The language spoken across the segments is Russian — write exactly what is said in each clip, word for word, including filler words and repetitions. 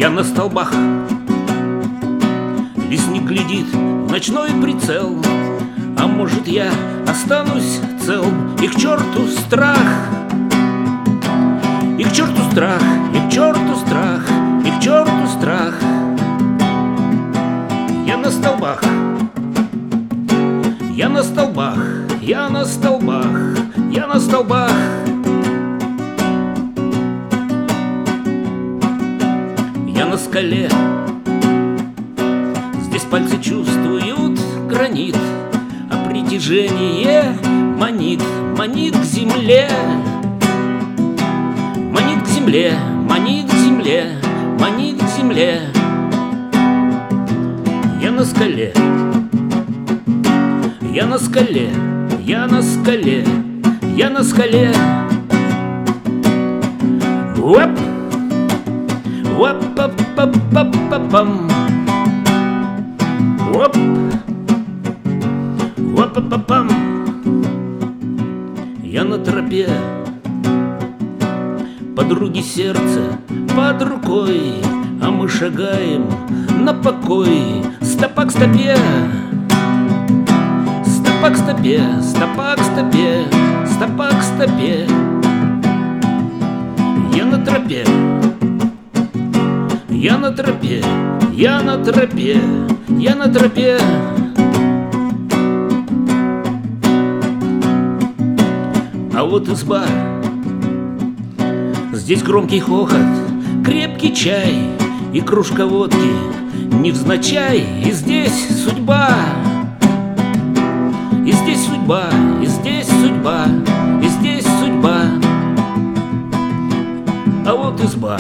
Я на столбах. Лесник глядит в ночной прицел. А может, я останусь цел? И к черту страх, и к черту страх, и к черту страх, и к черту страх. Я на столбах. Я на столбах, я на столбах, я на столбах. Я на скале. Здесь пальцы чувствуют гранит, а притяжение манит, манит к земле. Манит к земле, манит к земле, манит к земле. Я на скале. Я на скале, я на скале, я на скале. Уап, уап, пап, пап, пап, папам. Уап, уап, пап, папам. Я на тропе. Подруги сердца под рукой, а мы шагаем на покой. Стопа к стопе. Стопа к стопе, стопа к стопе, стопа к стопе. Я на тропе. Я на тропе, я на тропе, я на тропе. А вот изба. Здесь громкий хохот, крепкий чай и кружка водки невзначай. И здесь судьба. И здесь судьба, и здесь судьба, и здесь судьба. А вот изба.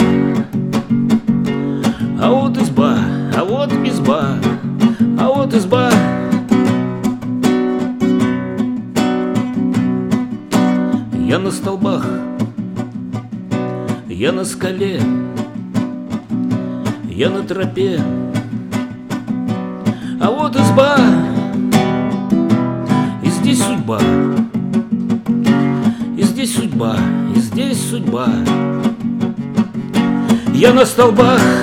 А вот изба, а вот изба, а вот изба. Я на столбах. Я на скале. Я на тропе. А вот изба. И здесь судьба. И здесь судьба. И здесь судьба. Я на столбах.